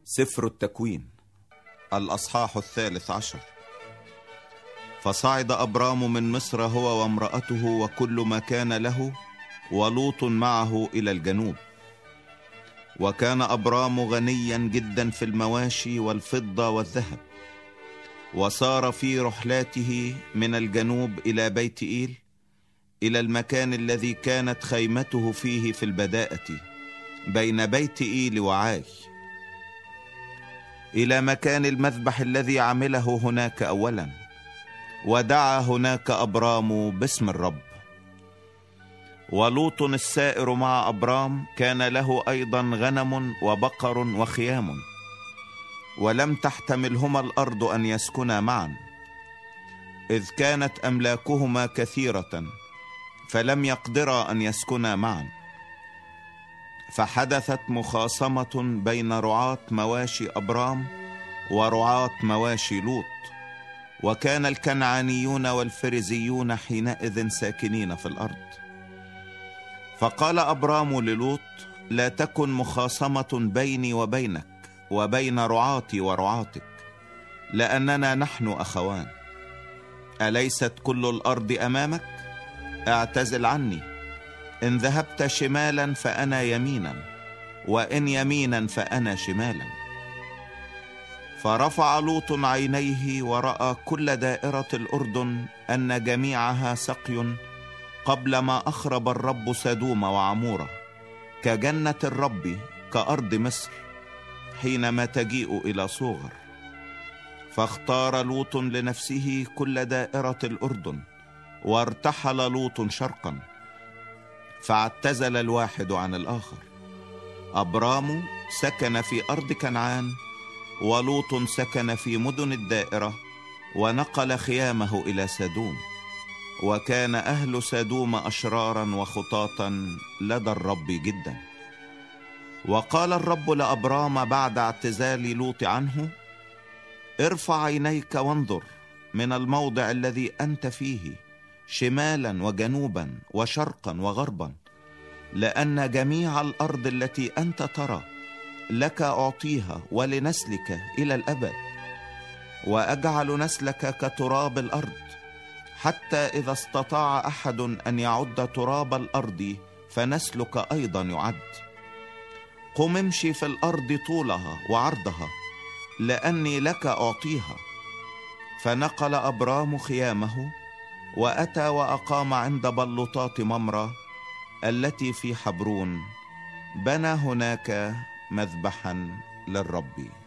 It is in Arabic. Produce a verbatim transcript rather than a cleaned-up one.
سفر التكوين الأصحاح الثالث عشر. فصعد أبرام من مصر هو وامرأته وكل ما كان له، ولوط معه إلى الجنوب. وكان أبرام غنيا جدا في المواشي والفضة والذهب، وسار في رحلاته من الجنوب إلى بيت إيل، إلى المكان الذي كانت خيمته فيه في البداءة بين بيت إيل وعاي، إلى مكان المذبح الذي عمله هناك أولا، ودعا هناك أبرام باسم الرب. ولوط السائر مع أبرام كان له أيضا غنم وبقر وخيام، ولم تحتملهما الأرض أن يسكنا معا، إذ كانت أملاكهما كثيرة فلم يقدرا أن يسكنا معا. فحدثت مخاصمة بين رعاة مواشي أبرام ورعاة مواشي لوط، وكان الكنعانيون والفريزيون حينئذ ساكنين في الأرض. فقال أبرام للوط: لا تكن مخاصمة بيني وبينك وبين رعاتي ورعاتك، لأننا نحن أخوان. أليست كل الأرض أمامك؟ اعتزل عني، إن ذهبت شمالا فأنا يمينا، وإن يمينا فأنا شمالا. فرفع لوط عينيه ورأى كل دائرة الأردن أن جميعها سقي، قبل ما أخرب الرب سدوم وعمورة، كجنة الرب كأرض مصر حينما تجيء إلى صوغر. فاختار لوط لنفسه كل دائرة الأردن، وارتحل لوط شرقا، فاعتزل الواحد عن الآخر. أبرام سكن في أرض كنعان، ولوط سكن في مدن الدائرة، ونقل خيامه إلى سدوم. وكان أهل سدوم أشرارا وخطاطا لدى الرب جدا. وقال الرب لأبرام بعد اعتزال لوط عنه: ارفع عينيك وانظر من الموضع الذي أنت فيه شمالا وجنوبا وشرقا وغربا، لأن جميع الأرض التي أنت ترى لك أعطيها ولنسلك إلى الأبد، وأجعل نسلك كتراب الأرض، حتى إذا استطاع أحد أن يعد تراب الأرض فنسلك أيضا يعد. قم امشي في الأرض طولها وعرضها، لأني لك أعطيها. فنقل أبرام خيامه، وأتى وأقام عند بلوطات ممرة التي في حبرون، بنى هناك مذبحا للرب.